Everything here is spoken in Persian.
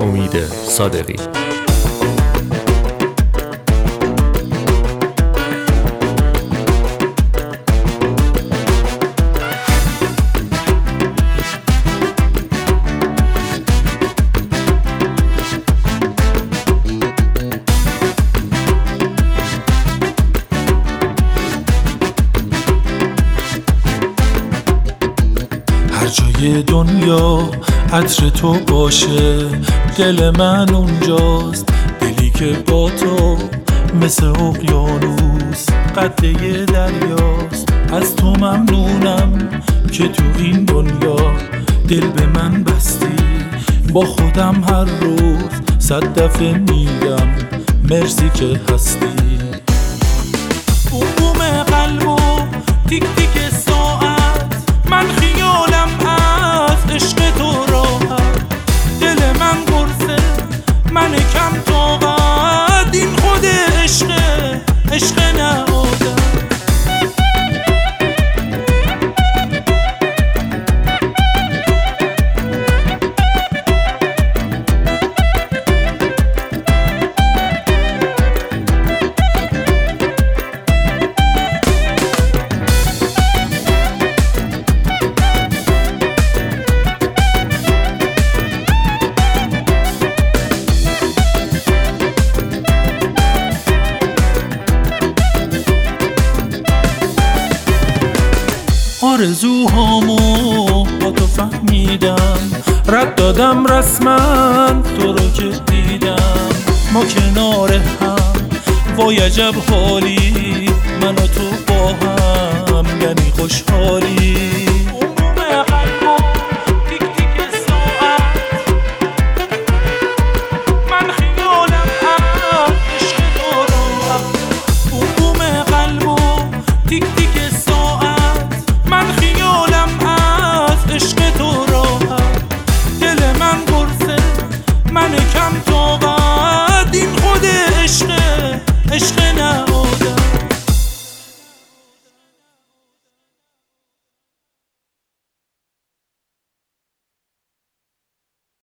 امید صادقی. هر جای دنیا عطر تو باشه، دل من اونجاست. دلی که با تو مثل اقیانوس قده دریاست. از تو ممنونم که تو این دنیا دل به من بستی. با خودم هر روز 100 دفعه میگم مرسی که هستی. بوم قلب و تیک تیک ساعت، من خیالم از عشق تو راحت. دل من گرسه، من کم طاقت. این خود عشقه، عشق نه عادت. آرزوهامو با تو فهمیدم، رد دادم رسما تو رو که دیدم. ما کنار هم وای عجب حالی، من و تو با هم یعنی خوشحالی.